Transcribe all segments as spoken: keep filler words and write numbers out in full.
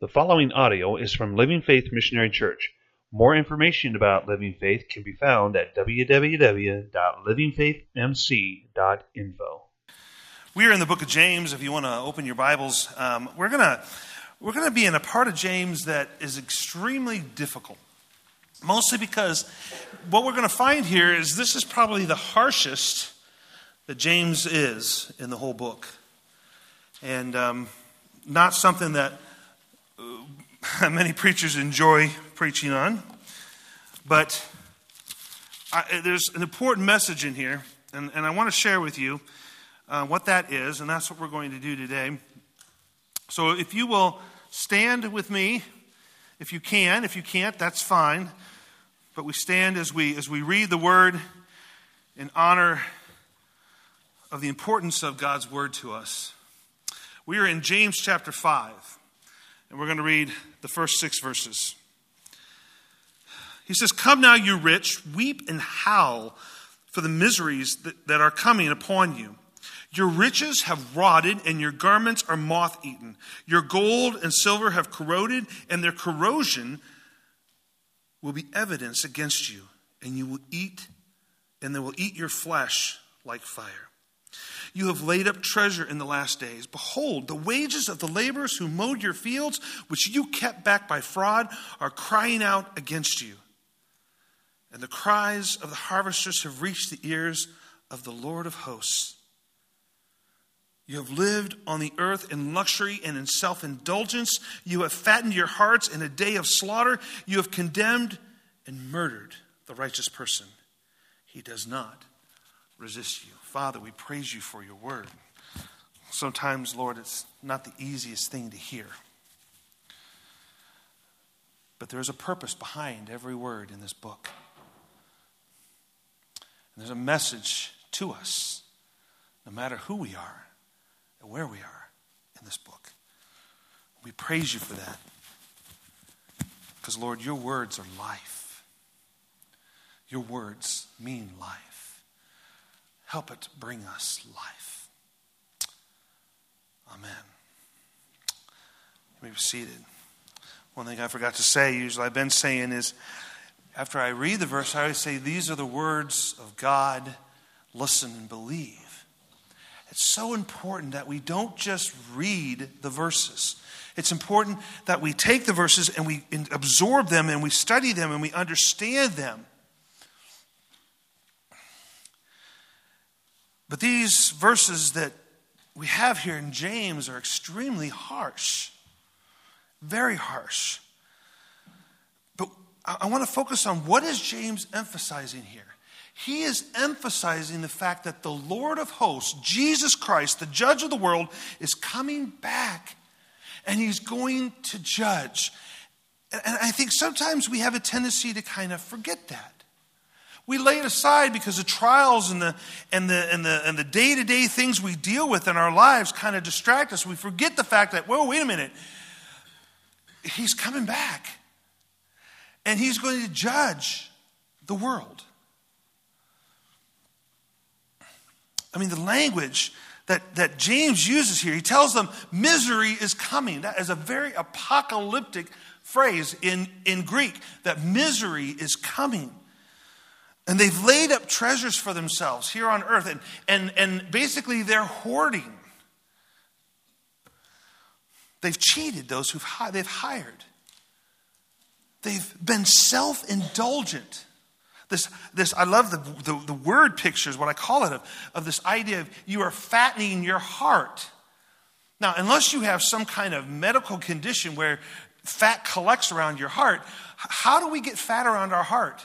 The following audio is from Living Faith Missionary Church. More information about Living Faith can be found at w w w dot living faith m c dot info. We are in the book of James. If you want to open your Bibles, um, we're gonna we're gonna be in a part of James that is extremely difficult. Mostly because what we're going to find here is this is probably the harshest that James is in the whole book, and um, not something that uh, many preachers enjoy preaching on. But I, there's an important message in here, and, and I want to share with you uh, what that is, and that's what we're going to do today. So if you will stand with me, if you can. If you can't, that's fine. But we stand as we as we read the Word in honor of the importance of God's Word to us. We are in James chapter five, and we're going to read the first six verses. He says, "Come now, you rich, weep and howl for the miseries that, that are coming upon you. Your riches have rotted, and your garments are moth-eaten. Your gold and silver have corroded, and their corrosion will be evidence against you, and you will eat, and they will eat your flesh like fire. You have laid up treasure in the last days. Behold, the wages of the laborers who mowed your fields, which you kept back by fraud, are crying out against you. And the cries of the harvesters have reached the ears of the Lord of hosts. You have lived on the earth in luxury and in self-indulgence. You have fattened your hearts in a day of slaughter. You have condemned and murdered the righteous person. He does not resist you." Father, we praise you for your word. Sometimes, Lord, it's not the easiest thing to hear. But there is a purpose behind every word in this book. And there's a message to us, no matter who we are and where we are in this book. We praise you for that. Because, Lord, your words are life. Your words mean life. Help it bring us life. Amen. You may be seated. One thing I forgot to say, usually I've been saying, is after I read the verse, I always say, these are the words of God. Listen and believe. It's so important that we don't just read the verses. It's important that we take the verses and we absorb them and we study them and we understand them. But these verses that we have here in James are extremely harsh. Very harsh. But I want to focus on what is James emphasizing here. He is emphasizing the fact that the Lord of hosts, Jesus Christ, the judge of the world, is coming back. And he's going to judge. And I think sometimes we have a tendency to kind of forget that. We lay it aside because the trials and the and the and the and the day-to-day things we deal with in our lives kind of distract us. We forget the fact that, whoa, wait a minute. He's coming back. And he's going to judge the world. I mean, the language that, that James uses here, he tells them misery is coming. That is a very apocalyptic phrase in, in Greek, that misery is coming. And they've laid up treasures for themselves here on earth. And, and, and basically they're hoarding. They've cheated those who they've hired. They've been self-indulgent. This, this, I love the, the, the word pictures, what I call it, of, of this idea of you are fattening your heart. Now, unless you have some kind of medical condition where fat collects around your heart, how do we get fat around our heart?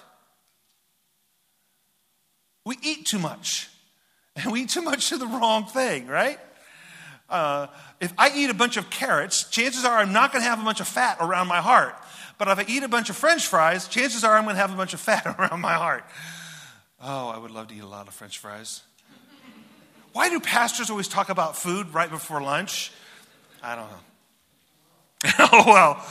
We eat too much. And we eat too much of the wrong thing, right? Uh, if I eat a bunch of carrots, chances are I'm not going to have a bunch of fat around my heart. But if I eat a bunch of French fries, chances are I'm going to have a bunch of fat around my heart. Oh, I would love to eat a lot of French fries. Why do pastors always talk about food right before lunch? I don't know. Oh,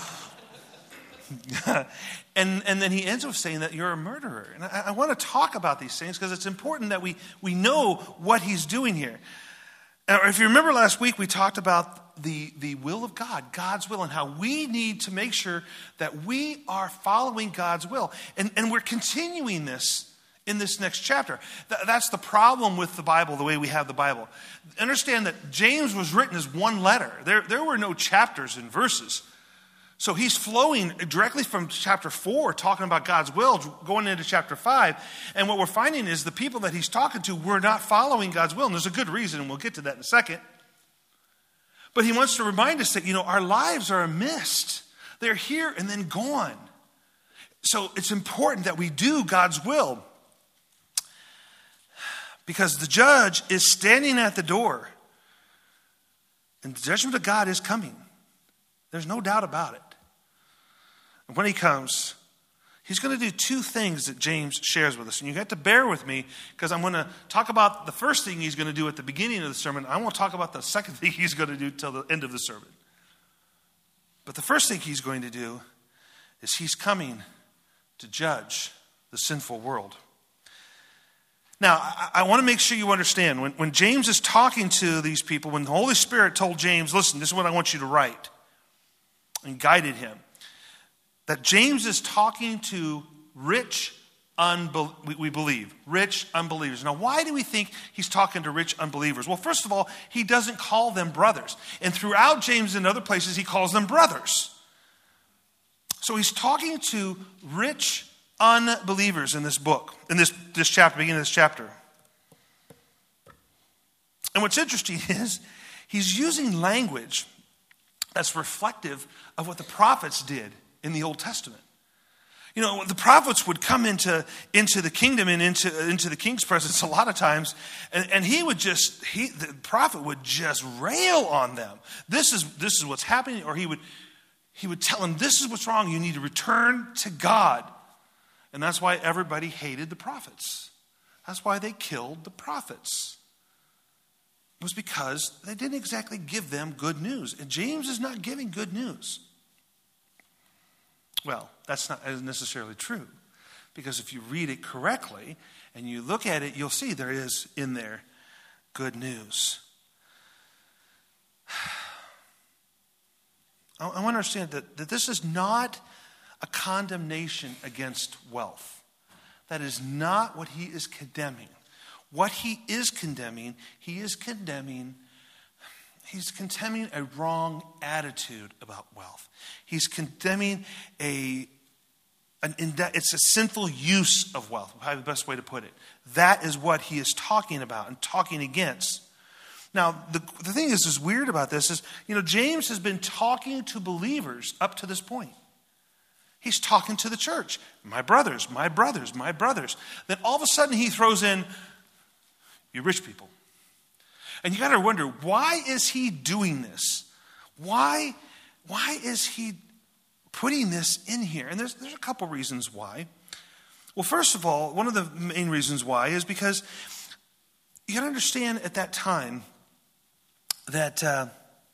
well. and, and then he ends with saying that you're a murderer. And I, I want to talk about these things because it's important that we, we know what he's doing here. Now, if you remember last week, we talked about the, the will of God, God's will, and how we need to make sure that we are following God's will. And, and we're continuing this in this next chapter. Th- that's the problem with the Bible, the way we have the Bible. Understand that James was written as one letter. There, there were no chapters and verses. So he's flowing directly from chapter four, talking about God's will, going into chapter five. And what we're finding is the people that he's talking to were not following God's will. And there's a good reason, and we'll get to that in a second. But he wants to remind us that, you know, our lives are a mist. They're here and then gone. So it's important that we do God's will. Because the judge is standing at the door. And the judgment of God is coming. There's no doubt about it. And when he comes, he's going to do two things that James shares with us. And you have to bear with me because I'm going to talk about the first thing he's going to do at the beginning of the sermon. I won't talk about the second thing he's going to do till the end of the sermon. But the first thing he's going to do is he's coming to judge the sinful world. Now, I, I want to make sure you understand. When, when James is talking to these people, when the Holy Spirit told James, listen, this is what I want you to write, and guided him, that James is talking to rich unbelievers, we believe, rich unbelievers. Now, why do we think he's talking to rich unbelievers? Well, first of all, he doesn't call them brothers. And throughout James and other places, he calls them brothers. So he's talking to rich unbelievers in this book, in this, this chapter, beginning of this chapter. And what's interesting is he's using language that's reflective of what the prophets did in the Old Testament. You know, the prophets would come into, into the kingdom and into, into the king's presence a lot of times, and, and he would just, he, the prophet would just rail on them. This is, this is what's happening, or he would, he would tell them, this is what's wrong. You need to return to God. And that's why everybody hated the prophets. That's why they killed the prophets. It was because they didn't exactly give them good news. And James is not giving good news. Well, that's not necessarily true. Because if you read it correctly and you look at it, you'll see there is in there good news. I want to understand that, that this is not a condemnation against wealth. That is not what he is condemning. What he is condemning, he is condemning, he's condemning a wrong attitude about wealth. He's condemning a, an, it's a sinful use of wealth, probably the best way to put it. That is what he is talking about and talking against. Now, the, the thing is, is weird about this is, you know, James has been talking to believers up to this point. He's talking to the church. My brothers, my brothers, my brothers. Then all of a sudden he throws in, you rich people. And you got to wonder, why is he doing this? Why, why is he putting this in here? And there's, there's a couple reasons why. Well, first of all, one of the main reasons why is because you got to understand at that time that uh,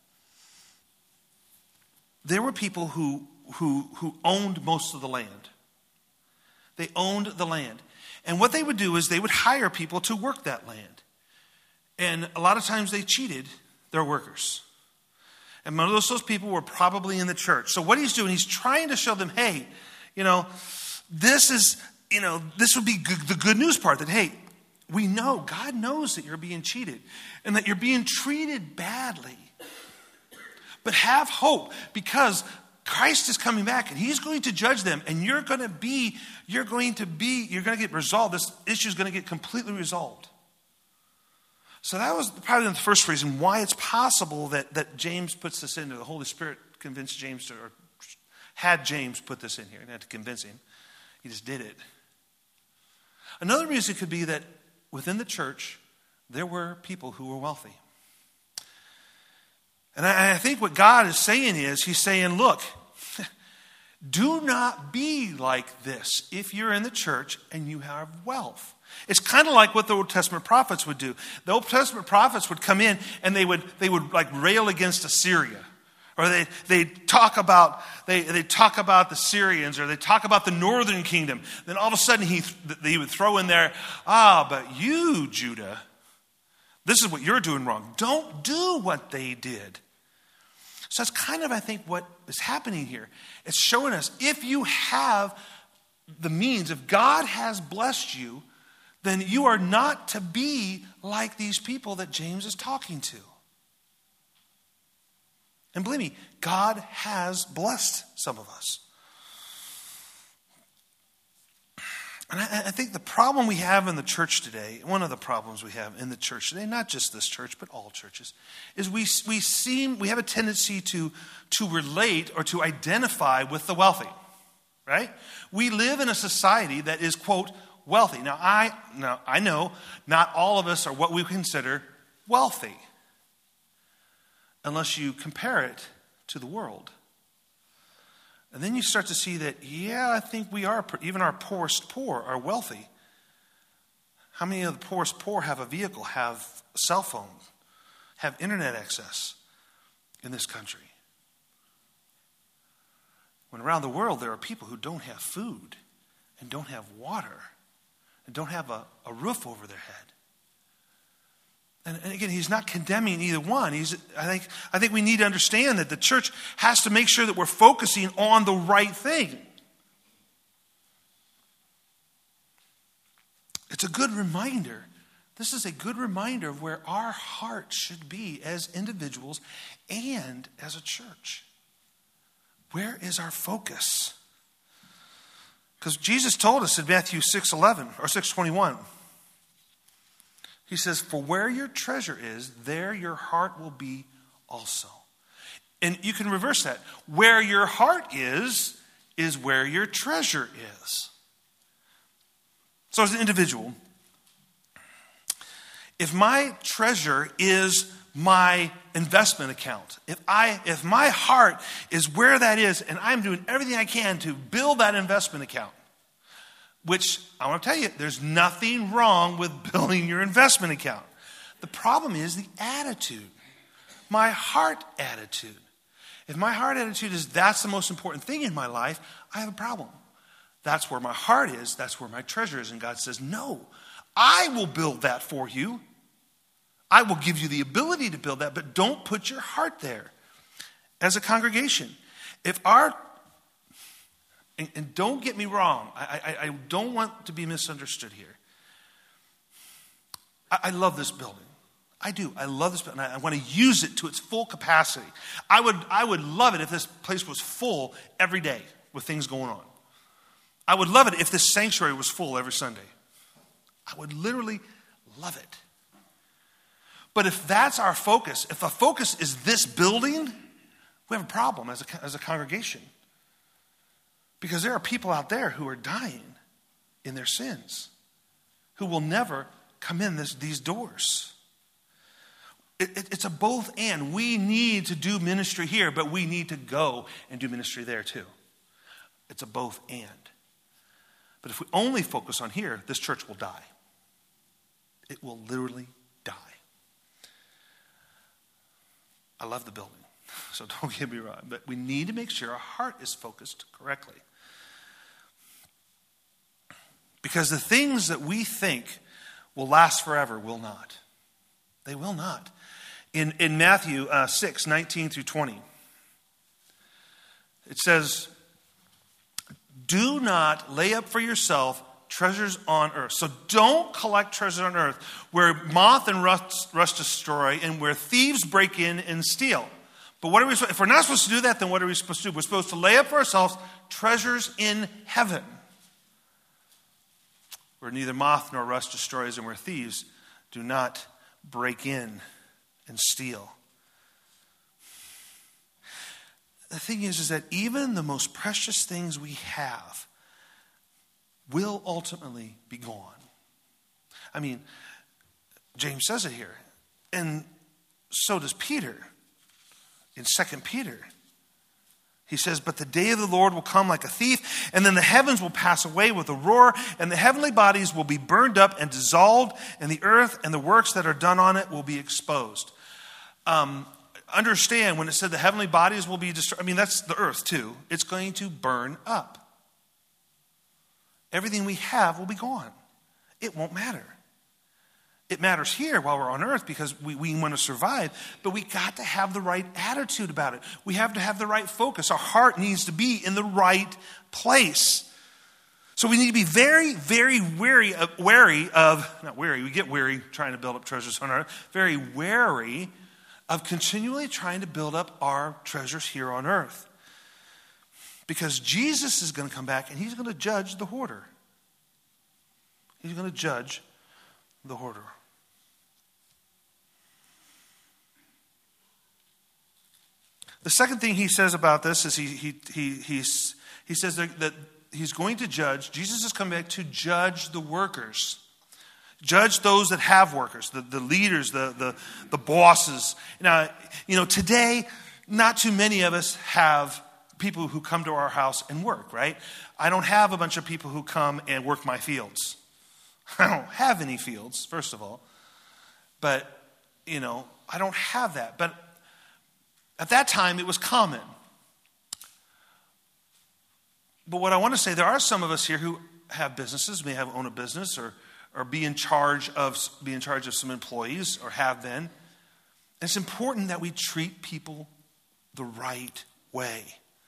there were people who, who, who owned most of the land. They owned the land. And what they would do is they would hire people to work that land. And a lot of times they cheated their workers. And most of those people were probably in the church. So what he's doing, he's trying to show them, hey, you know, this is, you know, this would be good, the good news part that, hey, we know, God knows that you're being cheated and that you're being treated badly. But have hope because Christ is coming back and he's going to judge them and you're going to be, you're going to be, you're going to get resolved. This issue is going to get completely resolved. So that was probably the first reason why it's possible that, that James puts this in there. The Holy Spirit convinced James to, or had James put this in here. He didn't have to convince him. He just did it. Another reason could be that within the church, there were people who were wealthy. And I, I think what God is saying is, he's saying, look, do not be like this if you're in the church and you have wealth. It's kind of like what the Old Testament prophets would do. The Old Testament prophets would come in and they would they would like rail against Assyria. Or they they talk about they they talk about the Syrians, or they talk about the northern kingdom. Then all of a sudden he he would throw in there, ah, but you, Judah, this is what you're doing wrong. Don't do what they did. So that's kind of, I think, what is happening here. It's showing us if you have the means, if God has blessed you, then you are not to be like these people that James is talking to. And believe me, God has blessed some of us. And I, I think the problem we have in the church today, one of the problems we have in the church today, not just this church, but all churches, is we we seem, we have a tendency to, to relate or to identify with the wealthy, right? We live in a society that is, quote, wealthy. Now, I, now, I know not all of us are what we consider wealthy, unless you compare it to the world. And then you start to see that, yeah, I think we are, even our poorest poor are wealthy. How many of the poorest poor have a vehicle, have a cell phone, have internet access in this country? When around the world there are people who don't have food and don't have water and don't have a, a roof over their head. And, and again, he's not condemning either one. He's, I think, I think we need to understand that the church has to make sure that we're focusing on the right thing. It's a good reminder. This is a good reminder of where our heart should be as individuals and as a church. Where is our focus? Because Jesus told us in Matthew six eleven or six twenty-one. He says, for where your treasure is, there your heart will be also. And you can reverse that. Where your heart is, is where your treasure is. So as an individual, if my treasure is my investment account, if I, if my heart is where that is, and I'm doing everything I can to build that investment account, which I want to tell you, there's nothing wrong with building your investment account. The problem is the attitude, my heart attitude. If my heart attitude is that's the most important thing in my life, I have a problem. That's where my heart is. That's where my treasure is. And God says, no, I will build that for you. I will give you the ability to build that, but don't put your heart there. As a congregation, if our And, and don't get me wrong. I, I, I don't want to be misunderstood here. I, I love this building. I do. I love this building. I, I want to use it to its full capacity. I would, I would love it if this place was full every day with things going on. I would love it if this sanctuary was full every Sunday. I would literally love it. But if that's our focus, if the focus is this building, we have a problem as a, as a congregation. Because there are people out there who are dying in their sins, who will never come in this, these doors. It, it, it's a both and. We need to do ministry here, but we need to go and do ministry there too. It's a both and. But if we only focus on here, this church will die. It will literally die. I love the building, so don't get me wrong. But we need to make sure our heart is focused correctly. Because the things that we think will last forever will not. They will not. In, in Matthew uh, six, nineteen through twenty, it says, do not lay up for yourself treasures on earth. So don't collect treasures on earth where moth and rust, rust destroy and where thieves break in and steal. But what are we, if we're not supposed to do that, then what are we supposed to do? We're supposed to lay up for ourselves treasures in heaven, where neither moth nor rust destroys and where thieves do not break in and steal. The thing is, is that even the most precious things we have will ultimately be gone. I mean, James says it here. And so does Peter in Second Peter. He says, but the day of the Lord will come like a thief, and then the heavens will pass away with a roar, and the heavenly bodies will be burned up and dissolved, and the earth and the works that are done on it will be exposed. Um, understand, when it said the heavenly bodies will be destroyed, I mean, that's the earth too. It's going to burn up. Everything we have will be gone. It won't matter. It matters here while we're on earth because we, we want to survive, but we got to have the right attitude about it. We have to have the right focus. Our heart needs to be in the right place. So we need to be very, very wary of, wary of, not wary, we get weary trying to build up treasures on earth, very wary of continually trying to build up our treasures here on earth. Because Jesus is going to come back and he's going to judge the hoarder. He's going to judge the hoarder. The second thing he says about this is he he he he's, he says that, that he's going to judge. Jesus has come back to judge the workers. Judge those that have workers, the, the leaders, the, the, the bosses. Now, you know, today, not too many of us have people who come to our house and work, right? I don't have a bunch of people who come and work my fields. I don't have any fields, first of all. But, you know, I don't have that. But at that time, it was common. But what I want to say, there are some of us here who have businesses, may have own a business or, or be in charge of be in charge of some employees or have been. And it's important that we treat people the right way.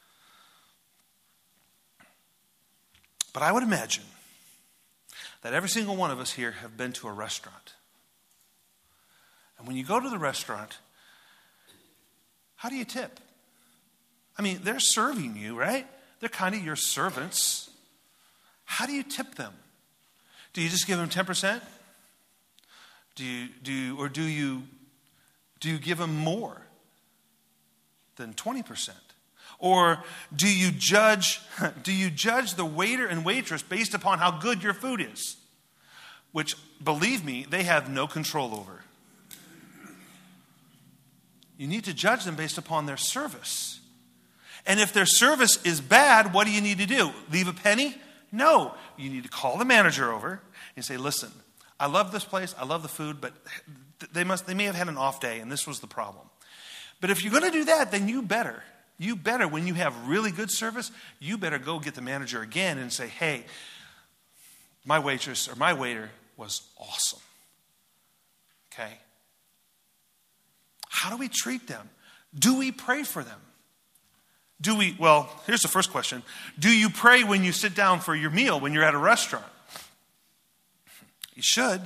But I would imagine that every single one of us here have been to a restaurant. And when you go to the restaurant, how do you tip? I mean, they're serving you, right? They're kind of your servants. How do you tip them? Do you just give them ten percent? Do you do you, or do you do you give them more than twenty percent? Or do you judge do you judge the waiter and waitress based upon how good your food is? Which, believe me, they have no control over. You need to judge them based upon their service. And if their service is bad, what do you need to do? Leave a penny? No. You need to call the manager over and say, listen, I love this place, I love the food, but they must they may have had an off day and this was the problem. But if you're going to do that, then you better, you better, when you have really good service, you better go get the manager again and say, hey, my waitress or my waiter was awesome. Okay? How do we treat them? Do we pray for them? Do we, well, here's the first question. Do you pray when you sit down for your meal when you're at a restaurant? You should.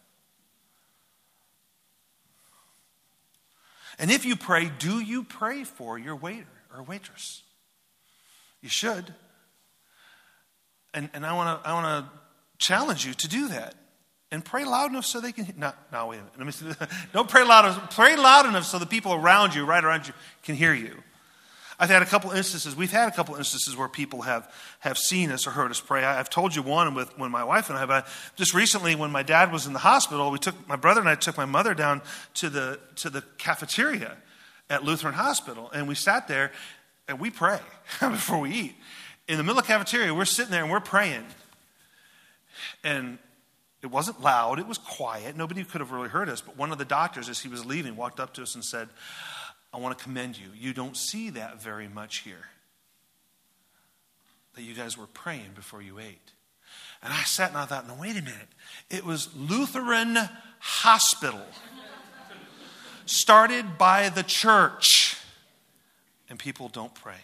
And if you pray, do you pray for your waiter or waitress? You should. And and I want to I want to challenge you to do that. And pray loud enough so they can. No, no, wait a minute. Let me, don't pray loud enough. Pray loud enough so the people around you, right around you, can hear you. I've had a couple instances. We've had a couple instances where people have, have seen us or heard us pray. I, I've told you one with when my wife and I. But just recently, when my dad was in the hospital, we took my brother and I took my mother down to the to the cafeteria at Lutheran Hospital, and we sat there and we pray before we eat. In the middle of the cafeteria, we're sitting there and we're praying, and it wasn't loud, it was quiet. Nobody could have really heard us. But one of the doctors, as he was leaving, walked up to us and said, I want to commend you. You don't see that very much here. That you guys were praying before you ate. And I sat and I thought, no, wait a minute. It was Lutheran Hospital. Started by the church. And people don't pray.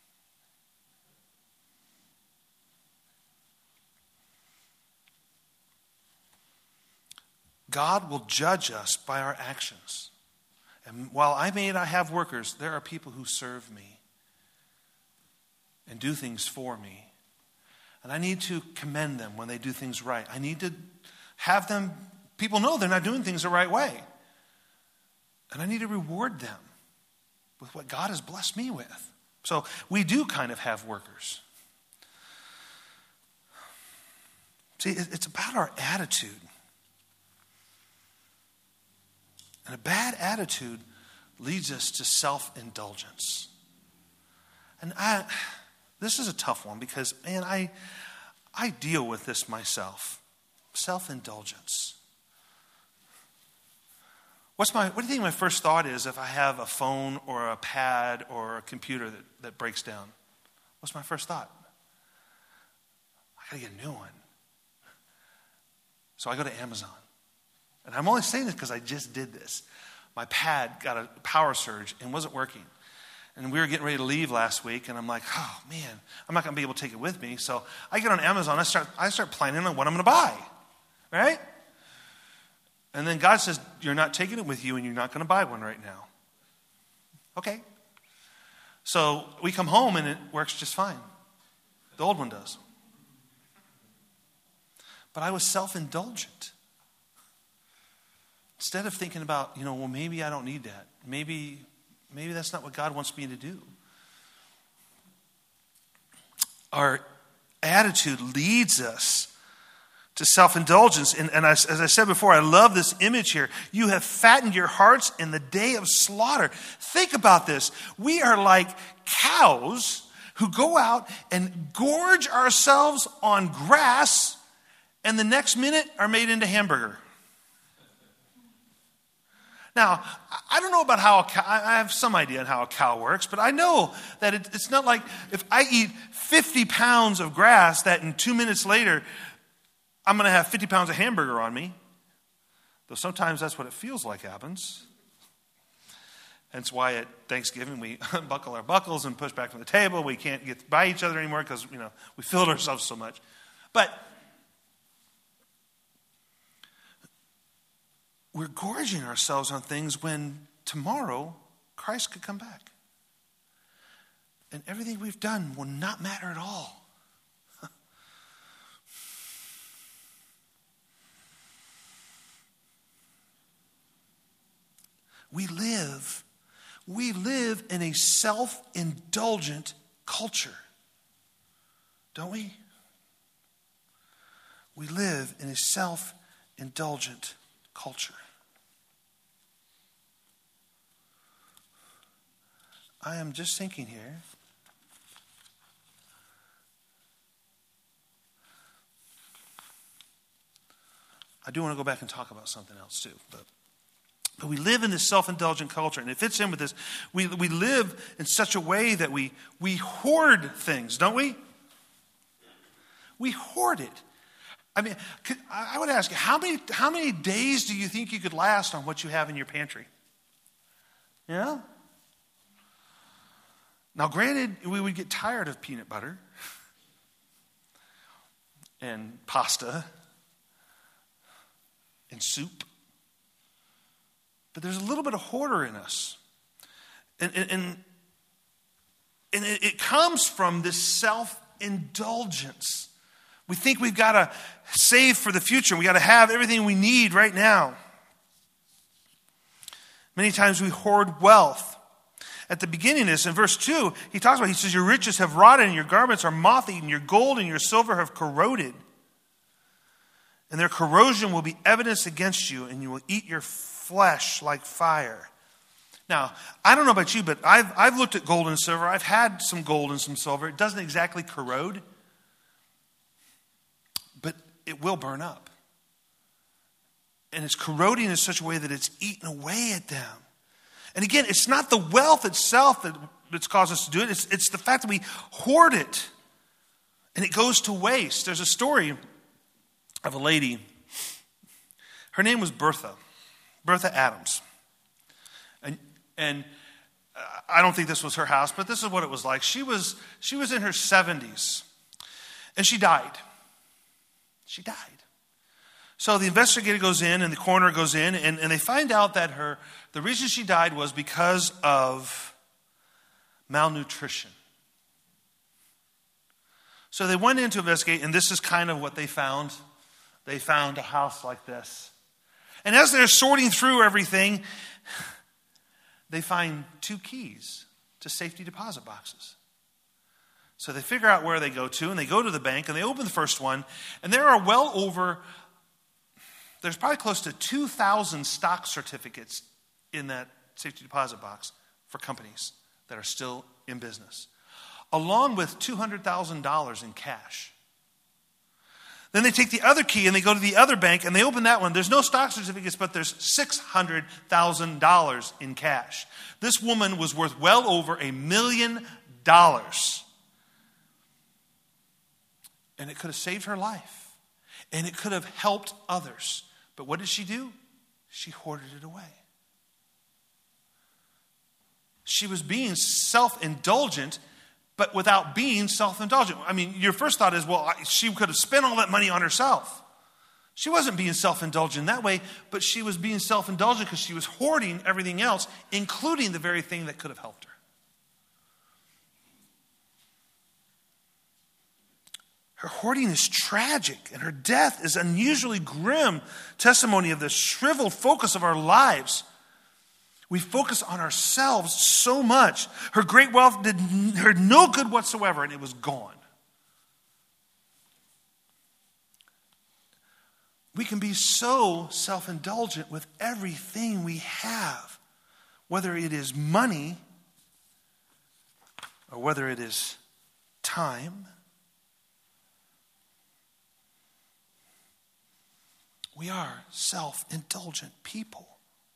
God will judge us by our actions. And while I may not have workers, there are people who serve me and do things for me. And I need to commend them when they do things right. I need to have them, people know they're not doing things the right way. And I need to reward them with what God has blessed me with. So we do kind of have workers. See, it's about our attitude. And a bad attitude leads us to self-indulgence. And I, this is a tough one because, man, I, I deal with this myself. Self-indulgence. What's my, what do you think my first thought is if I have a phone or a pad or a computer that, that breaks down? What's my first thought? I got to get a new one. So I go to Amazon. And I'm only saying this because I just did this. My pad got a power surge and wasn't working. And we were getting ready to leave last week, and I'm like, oh, man, I'm not going to be able to take it with me. So I get on Amazon. I start, I start planning on what I'm going to buy, right? And then God says, you're not taking it with you, and you're not going to buy one right now. Okay. So we come home, and it works just fine. The old one does. But I was self-indulgent. Instead of thinking about, you know, well, maybe I don't need that. Maybe, maybe that's not what God wants me to do. Our attitude leads us to self-indulgence. And, and as, as I said before, I love this image here. You have fattened your hearts in the day of slaughter. Think about this. We are like cows who go out and gorge ourselves on grass, and the next minute are made into hamburger. Now, I don't know about how a cow, I have some idea on how a cow works, but I know that it, it's not like if I eat fifty pounds of grass that in two minutes later, I'm going to have fifty pounds of hamburger on me. Though sometimes that's what it feels like happens. That's why at Thanksgiving we unbuckle our buckles and push back from the table. We can't get by each other anymore because, you know, we filled ourselves so much. But we're gorging ourselves on things when tomorrow Christ could come back. And everything we've done will not matter at all. We live, we live in a self-indulgent culture, don't we? We live in a self-indulgent culture. I am just thinking here. I do want to go back and talk about something else too, but But we live in this self-indulgent culture, and it fits in with this. We, we live in such a way that we, we hoard things, don't we? We hoard it. I mean, could, I would ask you, how many, how many days do you think you could last on what you have in your pantry? Yeah? Now, granted, we would get tired of peanut butter and pasta and soup. But there's a little bit of hoarder in us. And, and, and, and it, it comes from this self-indulgence. We think we've got to save for the future. We got to have everything we need right now. Many times we hoard wealth. At the beginning of this, in verse two, he talks about, he says, your riches have rotted and your garments are moth-eaten. Your gold and your silver have corroded. And their corrosion will be evidence against you, and you will eat your flesh like fire. Now, I don't know about you, but I've I've looked at gold and silver. I've had some gold and some silver. It doesn't exactly corrode, but it will burn up. And it's corroding in such a way that it's eating away at them. And again, it's not the wealth itself that, that's caused us to do it. It's, it's the fact that we hoard it, and it goes to waste. There's a story of a lady. Her name was Bertha. Bertha Adams. And and uh, I don't think this was her house, but this is what it was like. She was she was in her seventies, and she died. She died. So the investigator goes in, and the coroner goes in, and, and they find out that her the reason she died was because of malnutrition. So they went in to investigate, and this is kind of what they found. They found a house like this. And as they're sorting through everything, they find two keys to safety deposit boxes. So they figure out where they go to, and they go to the bank, and they open the first one, and there are well over, there's probably close to two thousand stock certificates in that safety deposit box for companies that are still in business, along with two hundred thousand dollars in cash. Then they take the other key and they go to the other bank and they open that one. There's no stock certificates, but there's six hundred thousand dollars in cash. This woman was worth well over a million dollars. And it could have saved her life. And it could have helped others. But what did she do? she hoarded it away. She was being self-indulgent, but without being self-indulgent. I mean, your first thought is, well, she could have spent all that money on herself. She wasn't being self-indulgent that way, but she was being self-indulgent because she was hoarding everything else, including the very thing that could have helped her. Her hoarding is tragic, and her death is an unusually grim testimony of the shriveled focus of our lives. We focus on ourselves so much. Her great wealth did her no good whatsoever, and it was gone. We can be so self-indulgent with everything we have, whether it is money or whether it is time. We are self-indulgent people.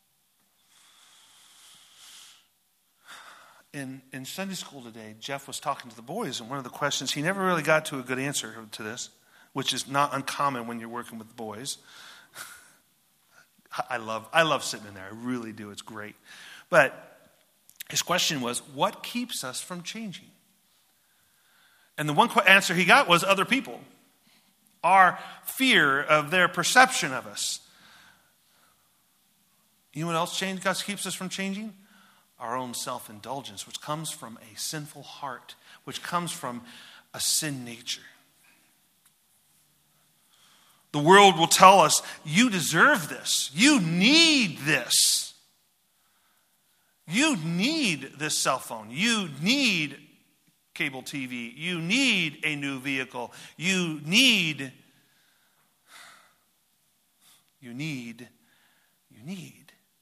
In, in Sunday school today, Jeff was talking to the boys, and one of the questions, he never really got to a good answer to this, which is not uncommon when you're working with the boys. I love, I love sitting in there. I really do. It's great. But his question was, what keeps us from changing? And the one answer he got was other people. Our fear of their perception of us. You know what else change God keeps us from changing? Our own self-indulgence, which comes from a sinful heart, which comes from a sin nature. The world will tell us, you deserve this. You need this. You need this cell phone. You need cable T V. You need a new vehicle. You need, you need, you need.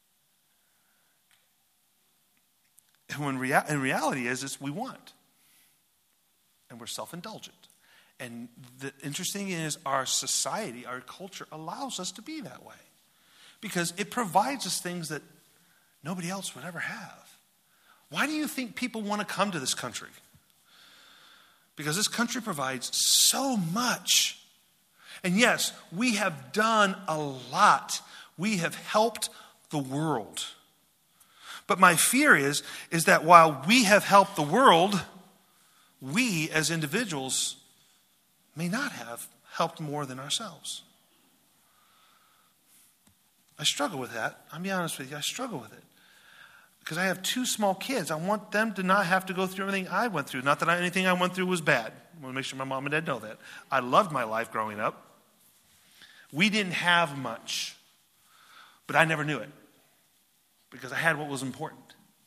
And when rea- in reality is, it's we want. And we're self-indulgent. And the interesting thing is our society, our culture allows us to be that way. Because it provides us things that nobody else would ever have. Why do you think people want to come to this country? Because this country provides so much. And yes, we have done a lot. We have helped the world. But my fear is, is that while we have helped the world, we as individuals may not have helped more than ourselves. I struggle with that. I'll be honest with you. I struggle with it. Because I have two small kids. I want them to not have to go through everything I went through. Not that I, anything I went through was bad. I want to make sure my mom and dad know that. I loved my life growing up. We didn't have much. But I never knew it. Because I had what was important.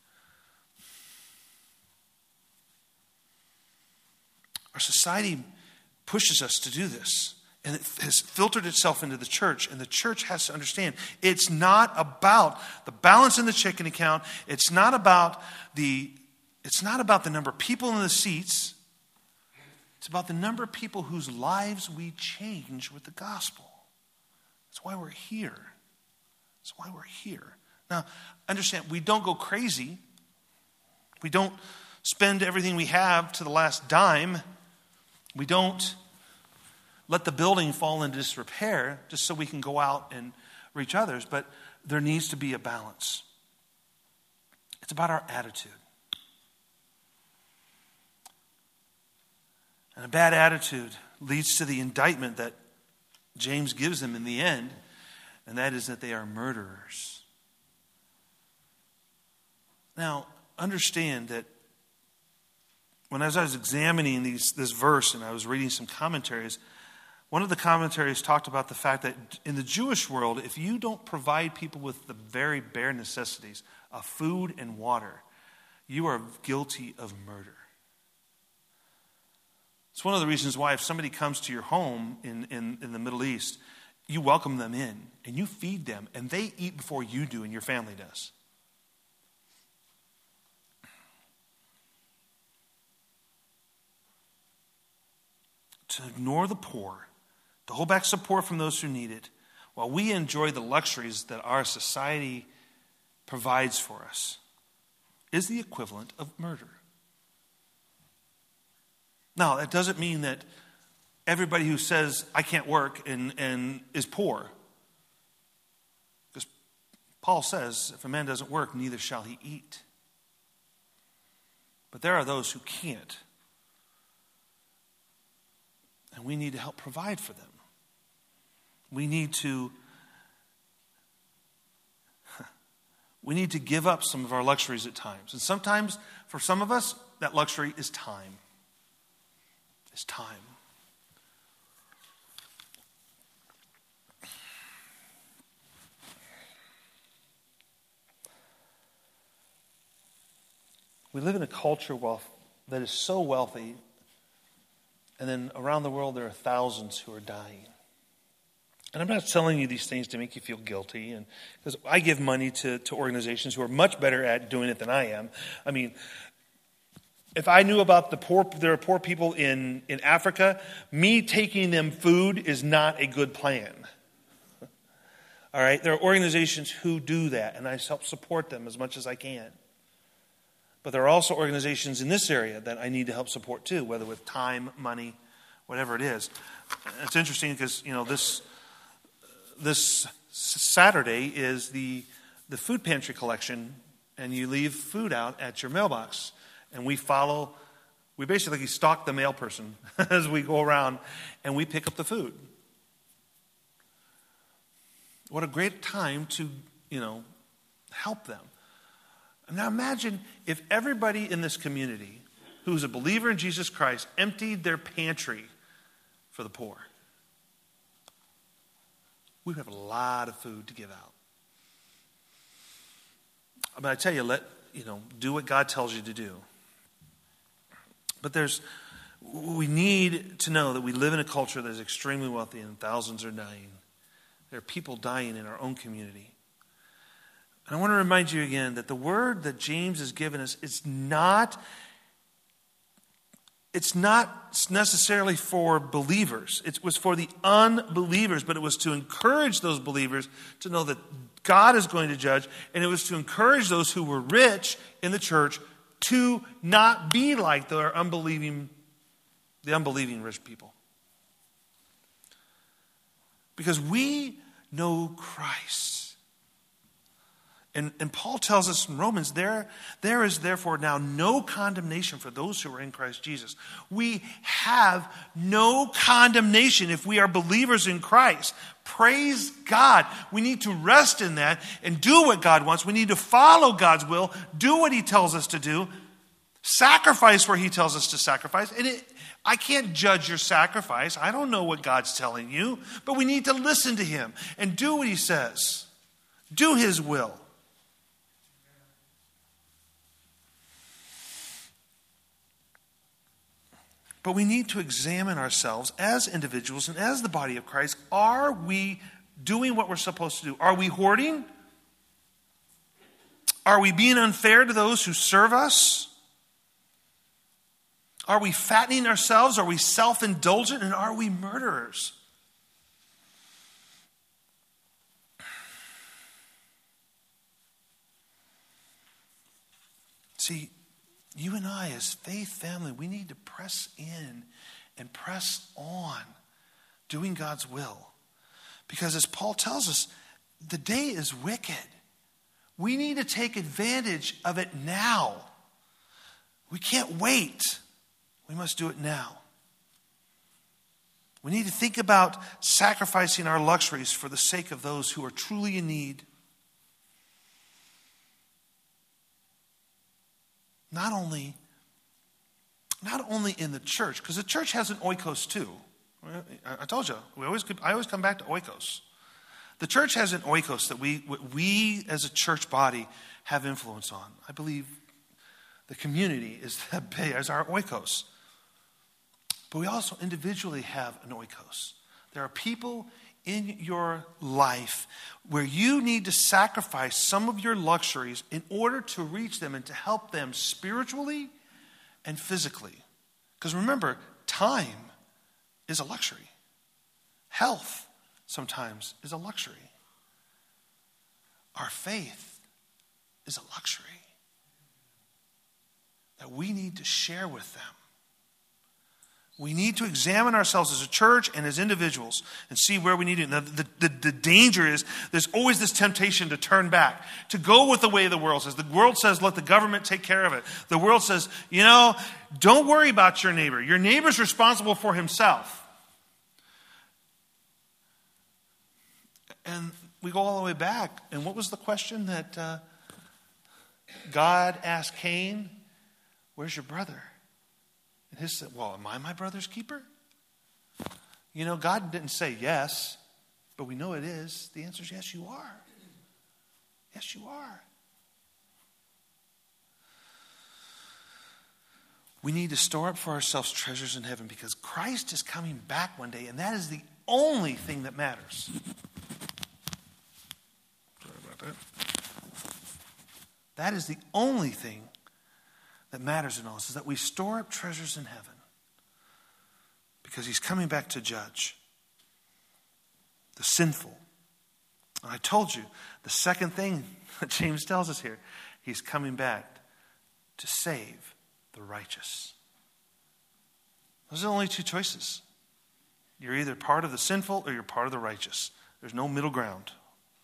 Our society pushes us to do this. And it has filtered itself into the church. And the church has to understand it's not about the balance in the checking account. It's not about the, it's not about the number of people in the seats. It's about the number of people whose lives we change with the gospel. That's why we're here. That's why we're here. Now, understand, we don't go crazy. We don't spend everything we have to the last dime. We don't let the building fall into disrepair just so we can go out and reach others. But there needs to be a balance. It's about our attitude. And a bad attitude leads to the indictment that James gives them in the end, and that is that they are murderers. Now, understand that when as I was examining these, this verse and I was reading some commentaries, one of the commentaries talked about the fact that in the Jewish world, if you don't provide people with the very bare necessities of food and water, you are guilty of murder. It's one of the reasons why if somebody comes to your home in, in, in the Middle East, you welcome them in and you feed them and they eat before you do and your family does. To ignore the poor, to hold back support from those who need it, while we enjoy the luxuries that our society provides for us, is the equivalent of murder. Now, that doesn't mean that everybody who says, I can't work and, and is poor. Because Paul says, if a man doesn't work, neither shall he eat. But there are those who can't. And we need to help provide for them. We need to we need to give up some of our luxuries at times. And sometimes, for some of us, that luxury is time. It's time. We live in a culture wealth that is so wealthy, and then around the world there are thousands who are dying. And I'm not telling you these things to make you feel guilty, and because I give money to, to organizations who are much better at doing it than I am. I mean, if I knew about the poor, there are poor people in, in Africa, me taking them food is not a good plan. All right? There are organizations who do that, and I help support them as much as I can. But there are also organizations in this area that I need to help support too, whether with time, money, whatever it is. It's interesting because, you know, this this Saturday is the the food pantry collection, and you leave food out at your mailbox. And we follow, we basically stalk the mail person as we go around, and we pick up the food. What a great time to, you know, help them. Now imagine if everybody in this community who's a believer in Jesus Christ emptied their pantry for the poor. We would have a lot of food to give out. But I tell you, let you know, do what God tells you to do. But there's, we need to know that we live in a culture that is extremely wealthy and thousands are dying. There are people dying in our own community. And I want to remind you again that the word that James has given us is not, it's not necessarily for believers. It was for the unbelievers, but it was to encourage those believers to know that God is going to judge, and it was to encourage those who were rich in the church to not be like the unbelieving, the unbelieving rich people. Because we know Christ. And, and Paul tells us in Romans, there, there is therefore now no condemnation for those who are in Christ Jesus. We have no condemnation if we are believers in Christ. Praise God. We need to rest in that and do what God wants. We need to follow God's will, do what he tells us to do, sacrifice where he tells us to sacrifice. And it, I can't judge your sacrifice. I don't know what God's telling you, but we need to listen to him and do what he says. Do his will. But we need to examine ourselves as individuals and as the body of Christ. Are we doing what we're supposed to do? Are we hoarding? Are we being unfair to those who serve us? Are we fattening ourselves? Are we self-indulgent? And are we murderers? See, you and I, as faith family, we need to press in and press on doing God's will. Because as Paul tells us, the day is wicked. We need to take advantage of it now. We can't wait. We must do it now. We need to think about sacrificing our luxuries for the sake of those who are truly in need. Not only, not only in the church, because the church has an oikos too. I told you, we always, I always come back to oikos. The church has an oikos that we, we as a church body have influence on. I believe the community is that big as our oikos. But we also individually have an oikos. There are people in your life where you need to sacrifice some of your luxuries in order to reach them and to help them spiritually and physically. Because remember, time is a luxury. Health sometimes is a luxury. Our faith is a luxury that we need to share with them. We need to examine ourselves as a church and as individuals and see where we need to. The, the, the, the danger is there's always this temptation to turn back, to go with the way the world says. The world says, let the government take care of it. The world says, you know, don't worry about your neighbor. Your neighbor's responsible for himself. And we go all the way back. And what was the question that uh, God asked Cain? Where's your brother? And his said, well, am I my brother's keeper? You know, God didn't say yes, but we know it is. The answer is yes, you are. Yes, you are. We need to store up for ourselves treasures in heaven because Christ is coming back one day, and that is the only thing that matters. Sorry about that. That is the only thing that matters in all this, is that we store up treasures in heaven because he's coming back to judge the sinful. And I told you, the second thing that James tells us here, he's coming back to save the righteous. Those are the only two choices. You're either part of the sinful or you're part of the righteous. There's no middle ground.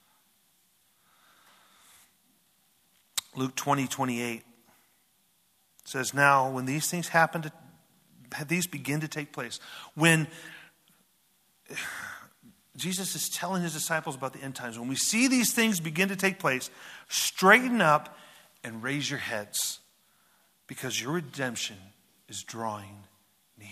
Luke twenty, twenty-eight. Says, now, when these things happen, to, these begin to take place. When Jesus is telling his disciples about the end times, when we see these things begin to take place, straighten up and raise your heads, because your redemption is drawing near.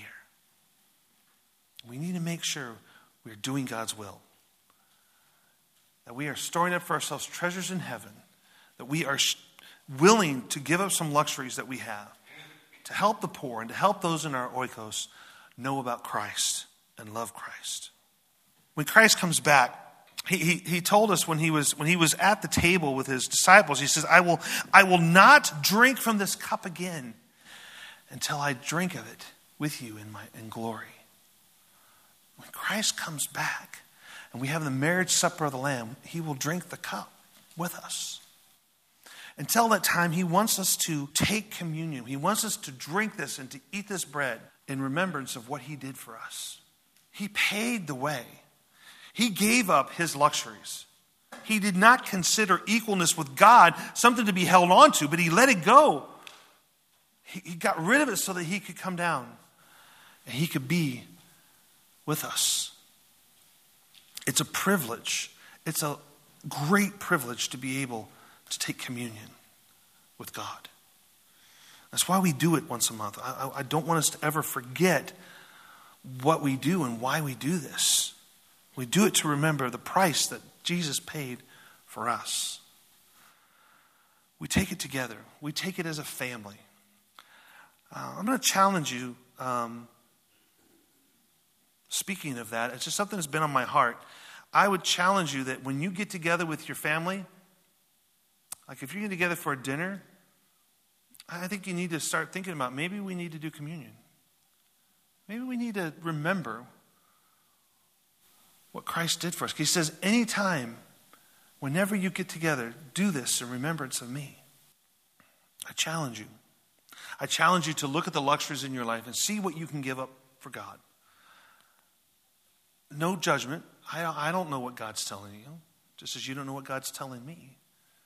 We need to make sure we're doing God's will, that we are storing up for ourselves treasures in heaven, that we are willing to give up some luxuries that we have to help the poor and to help those in our oikos know about Christ and love Christ. When Christ comes back, he, he, he told us when he was when he was at the table with his disciples, he says, I will, I will not drink from this cup again until I drink of it with you in my in glory. When Christ comes back and we have the marriage supper of the Lamb, he will drink the cup with us. Until that time, he wants us to take communion. He wants us to drink this and to eat this bread in remembrance of what he did for us. He paid the way. He gave up his luxuries. He did not consider equalness with God something to be held on to, but he let it go. He, he got rid of it so that he could come down and he could be with us. It's a privilege. It's a great privilege to be able to take communion with God. That's why we do it once a month. I, I don't want us to ever forget what we do and why we do this. We do it to remember the price that Jesus paid for us. We take it together. We take it as a family. Uh, I'm going to challenge you. Um, speaking of that, it's just something that's been on my heart. I would challenge you that when you get together with your family, like if you're getting together for a dinner, I think you need to start thinking about maybe we need to do communion. Maybe we need to remember what Christ did for us. He says, anytime, whenever you get together, do this in remembrance of me. I challenge you. I challenge you to look at the luxuries in your life and see what you can give up for God. No judgment. I, I don't know what God's telling you, just as you don't know what God's telling me.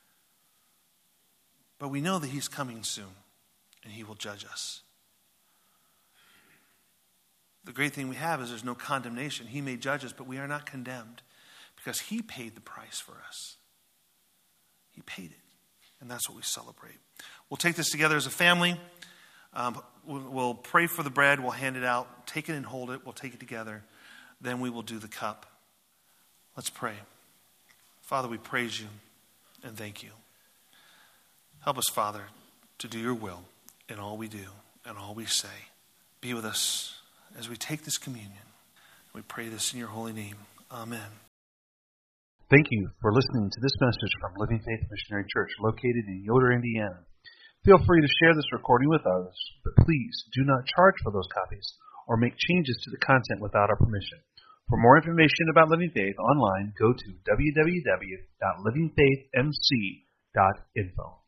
But we know that he's coming soon, and he will judge us. The great thing we have is there's no condemnation. He may judge us, but we are not condemned because he paid the price for us. He paid it, and that's what we celebrate. We'll take this together as a family. Um, we'll pray for the bread. We'll hand it out. Take it and hold it. We'll take it together. Then we will do the cup. Let's pray. Father, we praise you and thank you. Help us, Father, to do your will in all we do and all we say. Be with us as we take this communion. We pray this in your holy name. Amen. Thank you for listening to this message from Living Faith Missionary Church located in Yoder, Indiana. Feel free to share this recording with others, but please do not charge for those copies or make changes to the content without our permission. For more information about Living Faith online, go to w w w dot living faith m c dot info.